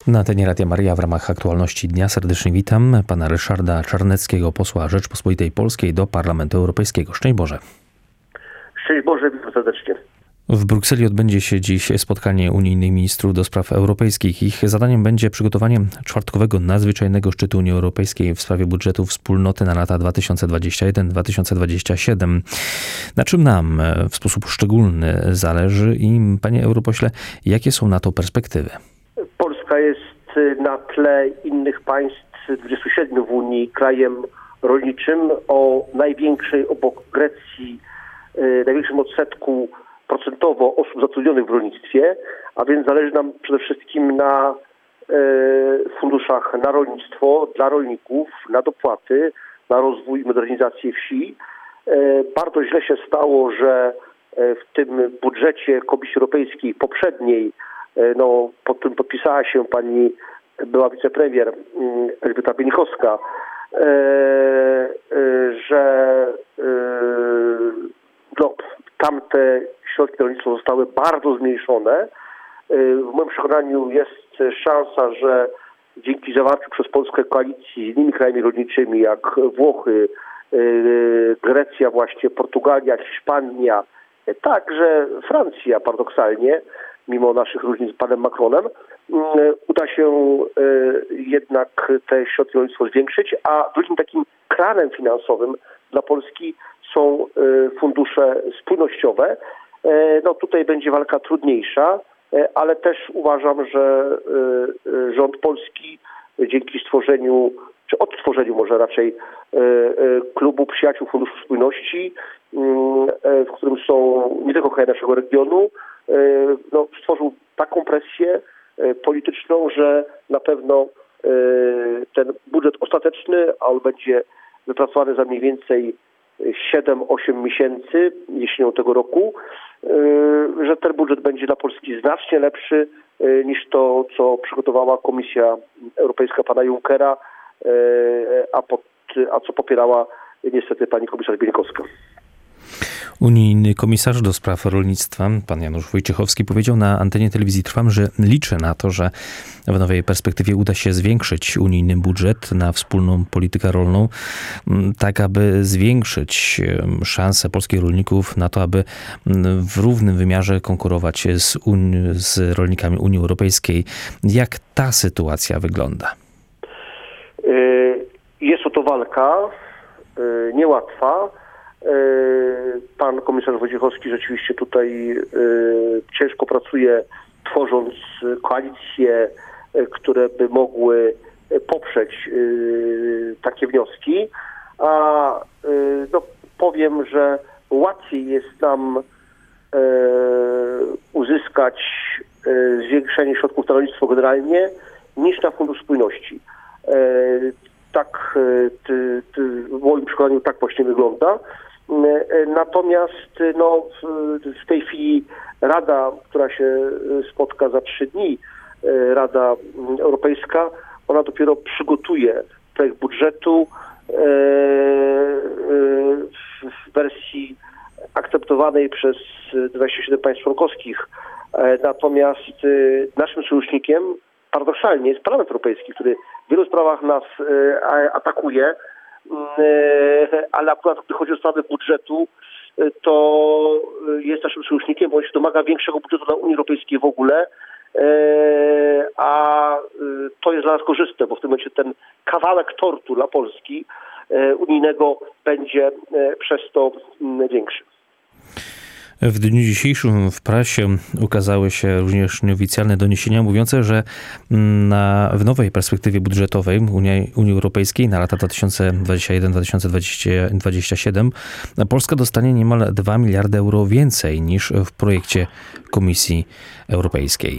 Na antenie Radia Maryja w ramach aktualności dnia serdecznie witam pana Ryszarda Czarneckiego, posła Rzeczpospolitej Polskiej do Parlamentu Europejskiego. Szczęść Boże. Szczęść Boże, witam serdecznie. W Brukseli odbędzie się dziś spotkanie unijnych ministrów do spraw europejskich. Ich zadaniem będzie przygotowanie czwartkowego nadzwyczajnego szczytu Unii Europejskiej w sprawie budżetu wspólnoty na lata 2021-2027. Na czym nam w sposób szczególny zależy i, panie europośle, jakie są na to perspektywy? Polska jest na tle innych państw, 27 w Unii, krajem rolniczym o największej obok Grecji, największym odsetku procentowo osób zatrudnionych w rolnictwie, a więc zależy nam przede wszystkim na funduszach na rolnictwo, dla rolników, na dopłaty, na rozwój i modernizację wsi. Bardzo źle się stało, że w tym budżecie Komisji Europejskiej poprzedniej, pod którym podpisała się pani była wicepremier Elżbieta Bieńkowska, że tamte środki na rolnictwo zostały bardzo zmniejszone. W moim przekonaniu jest szansa, że dzięki zawarciu przez Polskę koalicji z innymi krajami rolniczymi jak Włochy, Grecja właśnie, Portugalia, Hiszpania, także Francja paradoksalnie, mimo naszych różnic z panem Macronem, uda się jednak te środki na rolnictwo zwiększyć, a drugim takim kranem finansowym dla Polski są fundusze spójnościowe. Tutaj będzie walka trudniejsza, ale też uważam, że rząd polski dzięki stworzeniu, czy odtworzeniu może raczej klubu przyjaciół Funduszu Spójności, w którym są nie tylko kraje naszego regionu, stworzył taką presję polityczną, że na pewno ten budżet ostateczny, a on będzie wypracowany za mniej więcej 7-8 miesięcy jesienią tego roku, że ten budżet będzie dla Polski znacznie lepszy niż to, co przygotowała Komisja Europejska pana Junckera, a co popierała niestety pani komisarz Bieńkowska. Unijny komisarz do spraw rolnictwa, pan Janusz Wojciechowski, powiedział na antenie telewizji Trwam, że liczy na to, że w nowej perspektywie uda się zwiększyć unijny budżet na wspólną politykę rolną, tak aby zwiększyć szanse polskich rolników na to, aby w równym wymiarze konkurować z rolnikami Unii Europejskiej. Jak ta sytuacja wygląda? Jest to walka niełatwa. Pan komisarz Wojciechowski rzeczywiście tutaj ciężko pracuje, tworząc koalicje, które by mogły poprzeć takie wnioski. Powiem, że łatwiej jest nam uzyskać zwiększenie środków na rolnictwo generalnie niż na Fundusz Spójności. Tak, w moim przekonaniu tak właśnie wygląda. Natomiast w tej chwili Rada, która się spotka za 3 dni, Rada Europejska, ona dopiero przygotuje projekt budżetu w wersji akceptowanej przez 27 państw członkowskich. Natomiast naszym sojusznikiem paradoksalnie jest Parlament Europejski, który w wielu sprawach nas atakuje, ale akurat gdy chodzi o sprawę budżetu, to jest naszym sojusznikiem, bo on się domaga większego budżetu dla Unii Europejskiej w ogóle, a to jest dla nas korzystne, bo w tym momencie ten kawałek tortu dla Polski unijnego będzie przez to większy. W dniu dzisiejszym w prasie ukazały się również nieoficjalne doniesienia mówiące, że w nowej perspektywie budżetowej Unii Europejskiej na lata 2021-2027 Polska dostanie niemal 2 miliardy euro więcej niż w projekcie Komisji Europejskiej.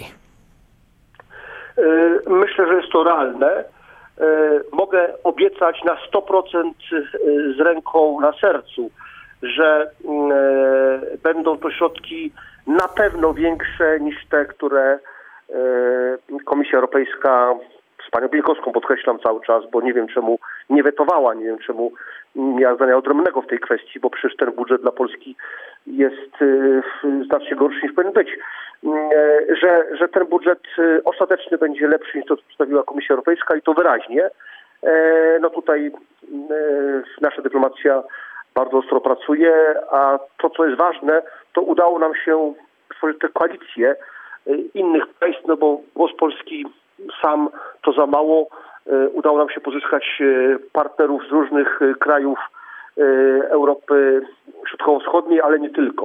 Myślę, że jest to realne. Mogę obiecać na 100% z ręką na sercu, że będą to środki na pewno większe niż te, które Komisja Europejska z panią Bieńkowską, podkreślam cały czas, bo nie wiem czemu nie wetowała, nie wiem czemu nie miała zdania odrębnego w tej kwestii, bo przecież ten budżet dla Polski jest znacznie gorszy niż powinien być. że ten budżet ostateczny będzie lepszy niż to, co przedstawiła Komisja Europejska i to wyraźnie. No tutaj nasza dyplomacja bardzo ostro pracuje, a to, co jest ważne, to udało nam się stworzyć te koalicje innych państw, no bo głos Polski sam to za mało. Udało nam się pozyskać partnerów z różnych krajów Europy Środkowo-Wschodniej, ale nie tylko.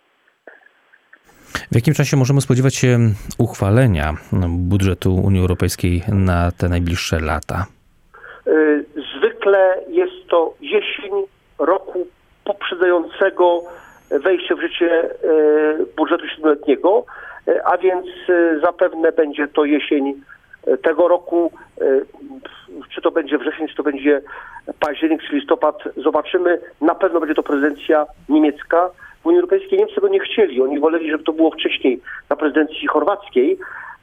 W jakim czasie możemy spodziewać się uchwalenia budżetu Unii Europejskiej na te najbliższe lata? Zwykle jest to jesień roku poprzedzającego wejście w życie budżetu siedmioletniego, a więc zapewne będzie to jesień tego roku. Czy to będzie wrzesień, czy to będzie październik, czy listopad, zobaczymy. Na pewno będzie to prezydencja niemiecka. W Unii Europejskiej Niemcy tego nie chcieli. Oni woleli, żeby to było wcześniej na prezydencji chorwackiej,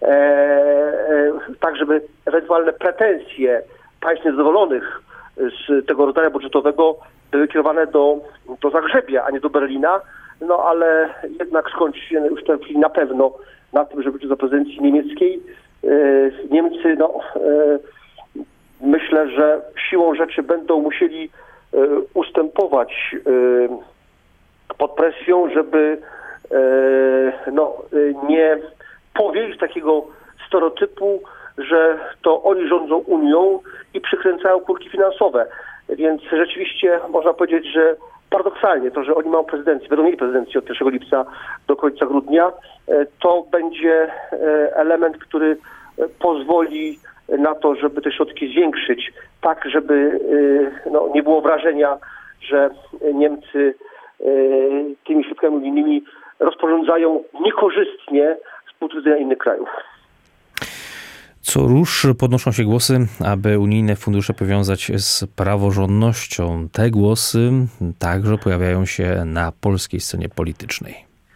tak żeby ewentualne pretensje państw niezadowolonych z tego rodzaju budżetowego były kierowane do Zagrzebia, a nie do Berlina. No ale jednak skończy się już ten film na pewno na tym, że będzie do prezydencji niemieckiej. Niemcy, myślę, że siłą rzeczy będą musieli ustępować pod presją, żeby nie powieść takiego stereotypu, że to oni rządzą Unią i przykręcają kurki finansowe. Więc rzeczywiście można powiedzieć, że paradoksalnie to, że oni mają prezydencję, będą mieli prezydencję od 1 lipca do końca grudnia, to będzie element, który pozwoli na to, żeby te środki zwiększyć, tak żeby nie było wrażenia, że Niemcy tymi środkami unijnymi rozporządzają niekorzystnie z punktu widzenia innych krajów. Co rusz podnoszą się głosy, aby unijne fundusze powiązać z praworządnością. Te głosy także pojawiają się na polskiej scenie politycznej.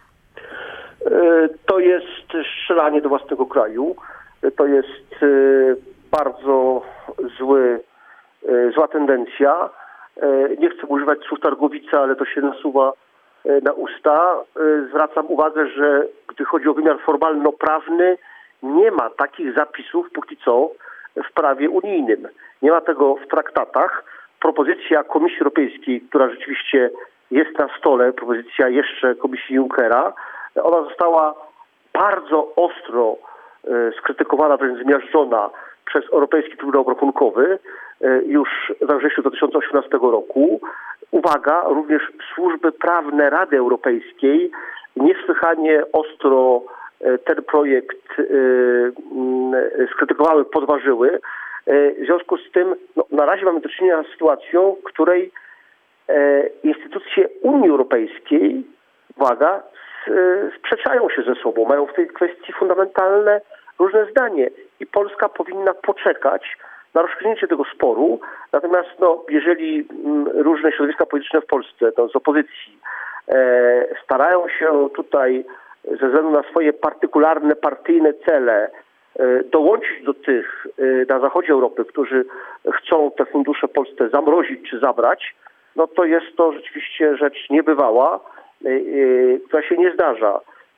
To jest strzelanie do własnego kraju. To jest bardzo zła tendencja. Nie chcę używać słów targowica, ale to się nasuwa na usta. Zwracam uwagę, że gdy chodzi o wymiar formalno-prawny, nie ma takich zapisów póki co w prawie unijnym. Nie ma tego w traktatach. Propozycja Komisji Europejskiej, która rzeczywiście jest na stole, propozycja jeszcze Komisji Junckera, ona została bardzo ostro skrytykowana, wręcz zmiażdżona przez Europejski Trybunał Obrachunkowy już we wrześniu 2018 roku. Uwaga, również służby prawne Rady Europejskiej niesłychanie ostro ten projekt skrytykowały, podważyły. W związku z tym na razie mamy do czynienia z sytuacją, w której instytucje Unii Europejskiej, uwaga, sprzeczają się ze sobą, mają w tej kwestii fundamentalne różne zdanie i Polska powinna poczekać na rozstrzygnięcie tego sporu. Natomiast jeżeli różne środowiska polityczne w Polsce, z opozycji, starają się tutaj ze względu na swoje partykularne, partyjne cele dołączyć do tych na zachodzie Europy, którzy chcą te fundusze Polsce zamrozić czy zabrać, to jest to rzeczywiście rzecz niebywała, która się nie zdarza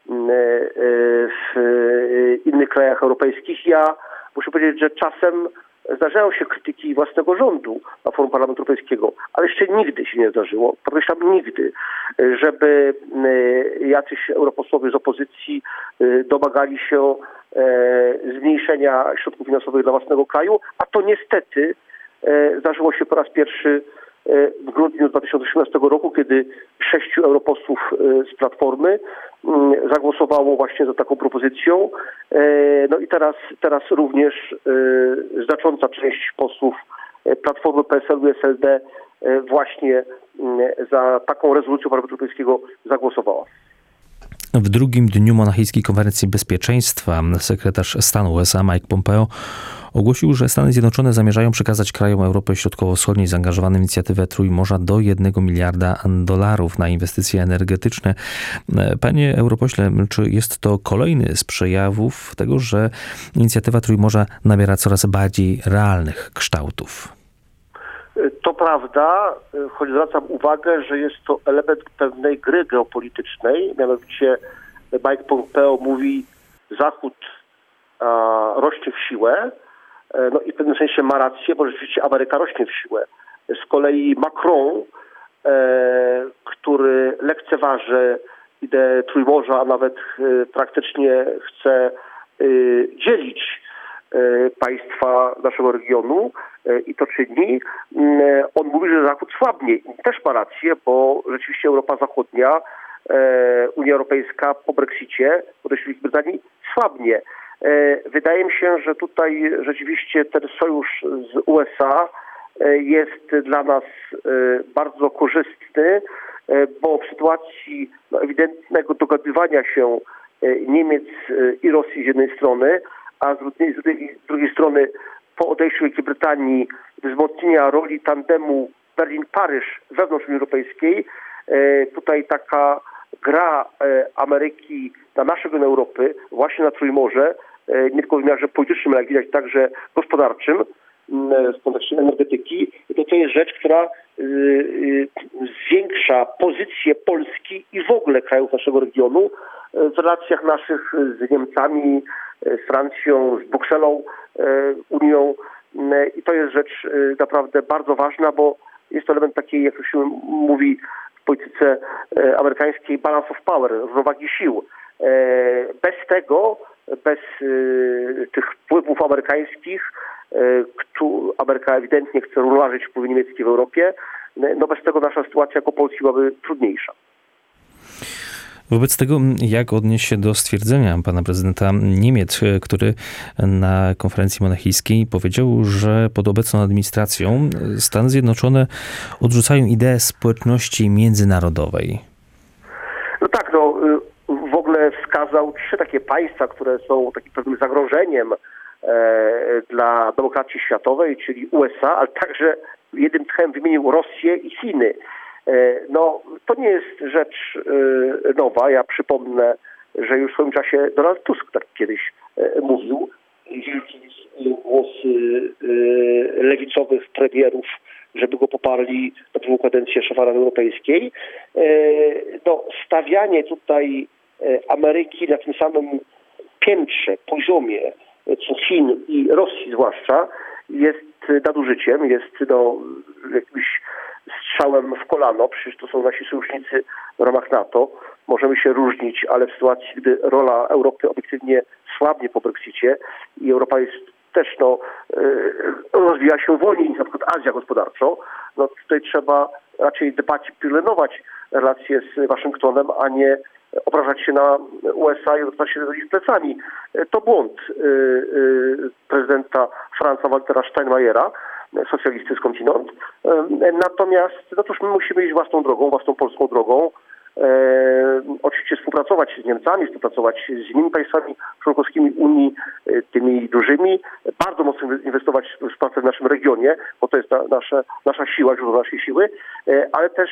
w innych krajach europejskich. Ja muszę powiedzieć, że czasem zdarzają się krytyki własnego rządu na forum Parlamentu Europejskiego, ale jeszcze nigdy się nie zdarzyło, podkreślam nigdy, żeby jacyś europosłowie z opozycji domagali się zmniejszenia środków finansowych dla własnego kraju, a to niestety zdarzyło się po raz pierwszy w grudniu 2018 roku, kiedy 6 europosłów z Platformy zagłosowało właśnie za taką propozycją. I teraz również znacząca część posłów Platformy, PSL-u i SLD właśnie za taką rezolucją Parlamentu Europejskiego zagłosowała. W drugim dniu Monachijskiej Konferencji Bezpieczeństwa sekretarz stanu USA Mike Pompeo ogłosił, że Stany Zjednoczone zamierzają przekazać krajom Europy Środkowo-Wschodniej zaangażowanym w inicjatywę Trójmorza do $1 miliarda na inwestycje energetyczne. Panie europośle, czy jest to kolejny z przejawów tego, że inicjatywa Trójmorza nabiera coraz bardziej realnych kształtów? To prawda, choć zwracam uwagę, że jest to element pewnej gry geopolitycznej, mianowicie Mike Pompeo mówi, Zachód rośnie w siłę, no i w pewnym sensie ma rację, bo rzeczywiście Ameryka rośnie w siłę. Z kolei Macron, który lekceważy ideę Trójmorza, a nawet praktycznie chce dzielić państwa naszego regionu i to czyni. On mówi, że Zachód słabnie. I też ma rację, bo rzeczywiście Europa Zachodnia, Unia Europejska po Brexicie, po odejściu Wielkiej Brytanii słabnie. Wydaje mi się, że tutaj rzeczywiście ten sojusz z USA jest dla nas bardzo korzystny, bo w sytuacji ewidentnego dogadywania się Niemiec i Rosji z jednej strony, a z drugiej strony po odejściu Wielkiej Brytanii wzmocnienia roli tandemu Berlin-Paryż wewnątrz Unii Europejskiej, tutaj taka gra Ameryki na nasz region Europy, właśnie na Trójmorze, nie tylko w wymiarze politycznym, ale jak widać także gospodarczym, w kontekście energetyki, to jest rzecz, która zwiększa pozycję Polski i w ogóle krajów naszego regionu w relacjach naszych z Niemcami, z Francją, z Brukselą, Unią. I to jest rzecz naprawdę bardzo ważna, bo jest to element takiej, jak to się mówi w polityce amerykańskiej, balance of power, równowagi sił. Bez tego, bez tych wpływów amerykańskich, Ameryka ewidentnie chce równoważyć wpływy niemieckie w Europie, no bez tego nasza sytuacja jako Polski byłaby trudniejsza. Wobec tego, jak odnieść się do stwierdzenia pana prezydenta Niemiec, który na konferencji monachijskiej powiedział, że pod obecną administracją Stany Zjednoczone odrzucają ideę społeczności międzynarodowej? No tak, w ogóle wskazał 3 takie państwa, które są takim pewnym zagrożeniem dla demokracji światowej, czyli USA, ale także jednym tchem wymienił Rosję i Chiny. No, to nie jest rzecz nowa. Ja przypomnę, że już w swoim czasie Donald Tusk tak kiedyś mówił, wielki głosy lewicowych premierów, żeby go poparli na drugą kadencję szefa Rady Europejskiej. No, stawianie tutaj Ameryki na tym samym piętrze, poziomie co Chin i Rosji zwłaszcza, jest nadużyciem, jest jakimś strzałem w kolano. Przecież to są nasi sojusznicy w ramach NATO. Możemy się różnić, ale w sytuacji, gdy rola Europy obiektywnie słabnie po Brexicie i Europa jest też rozwija się wolniej niż na przykład Azja gospodarczo, no tutaj trzeba raczej dbać i pilnować relacje z Waszyngtonem, a nie obrażać się na USA i odwracać się do nich plecami. To błąd prezydenta Franza Waltera Steinmeiera, socjalisty skądinąd. Natomiast cóż, my musimy iść własną drogą, własną polską drogą. Oczywiście współpracować z Niemcami, współpracować z innymi państwami członkowskimi Unii, tymi dużymi, bardzo mocno inwestować w współpracę w naszym regionie, bo to jest nasza siła, źródło naszej siły, ale też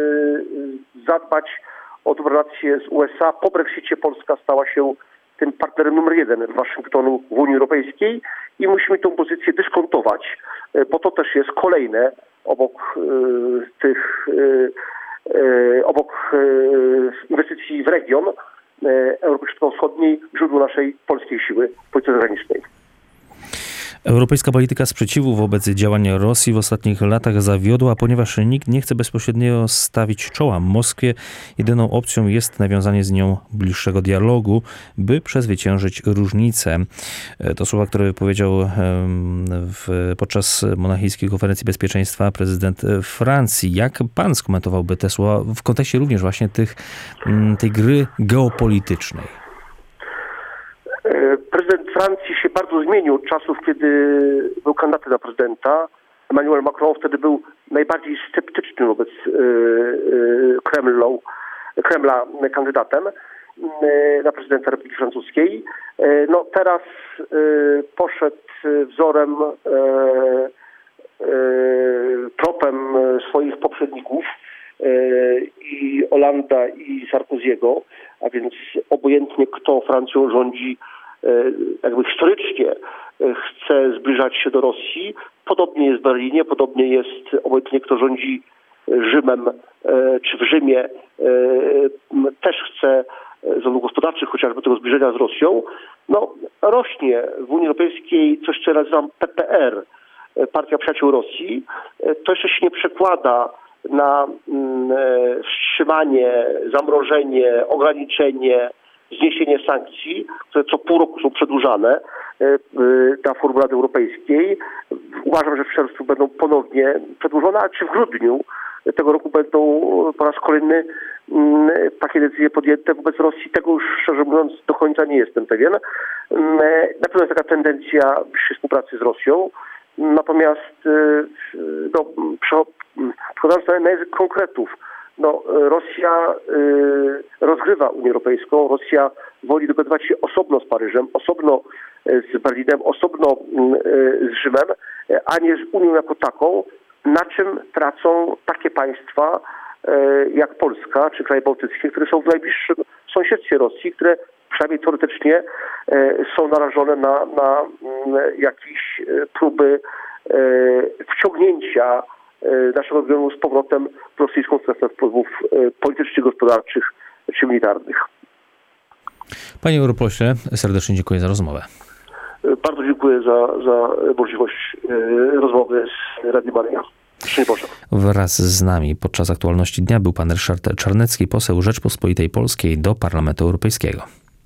zadbać o dobrą relacje z USA. Po Brexicie Polska stała się tym partnerem numer 1 Waszyngtonu w Unii Europejskiej i musimy tę pozycję dyskontować, bo to też jest kolejne obok inwestycji w region Europy Środkowo-Wschodniej źródło naszej polskiej siły w polityce zagranicznej. Europejska polityka sprzeciwu wobec działań Rosji w ostatnich latach zawiodła, ponieważ nikt nie chce bezpośrednio stawić czoła Moskwie. Jedyną opcją jest nawiązanie z nią bliższego dialogu, by przezwyciężyć różnice. To słowa, które wypowiedział podczas monachijskiej konferencji bezpieczeństwa prezydent Francji. Jak pan skomentowałby te słowa w kontekście również właśnie tej gry geopolitycznej? Prezydent Francji się bardzo zmienił od czasów, kiedy był kandydatem na prezydenta. Emmanuel Macron wtedy był najbardziej sceptyczny wobec Kremla kandydatem na prezydenta Republiki Francuskiej. No teraz poszedł wzorem, tropem swoich poprzedników i Hollanda i Sarkoziego, a więc obojętnie kto Francją rządzi, jakby historycznie chce zbliżać się do Rosji. Podobnie jest w Berlinie, podobnie jest obojętnie kto rządzi Rzymem czy w Rzymie, też chce zarówno gospodarczych, chociażby tego zbliżenia z Rosją, no rośnie w Unii Europejskiej coś, co ja nazywam PPR, Partia Przyjaciół Rosji. To jeszcze się nie przekłada na wstrzymanie, zamrożenie, ograniczenie, zniesienie sankcji, które co pół roku są przedłużane na forum Rady Europejskiej. Uważam, że w czerwcu będą ponownie przedłużone, a czy w grudniu tego roku będą po raz kolejny takie decyzje podjęte wobec Rosji. Tego już, szczerze mówiąc, do końca nie jestem pewien. Na pewno jest taka tendencja bliższej współpracy z Rosją. Natomiast przechodząc na język konkretów, Rosja rozgrywa Unię Europejską, Rosja woli dogadywać się osobno z Paryżem, osobno z Berlinem, osobno z Rzymem, a nie z Unią jako taką, na czym tracą takie państwa jak Polska czy kraje bałtyckie, które są w najbliższym sąsiedztwie Rosji, które przynajmniej teoretycznie są narażone na jakieś próby wciągnięcia naszego regionu z powrotem w rosyjską strefę wpływów politycznych, gospodarczych czy militarnych. Panie europośle, serdecznie dziękuję za rozmowę. Bardzo dziękuję za możliwość rozmowy z Radiem Maryja. Szczęść Boże. Wraz z nami podczas aktualności dnia był pan Ryszard Czarnecki, poseł Rzeczpospolitej Polskiej do Parlamentu Europejskiego.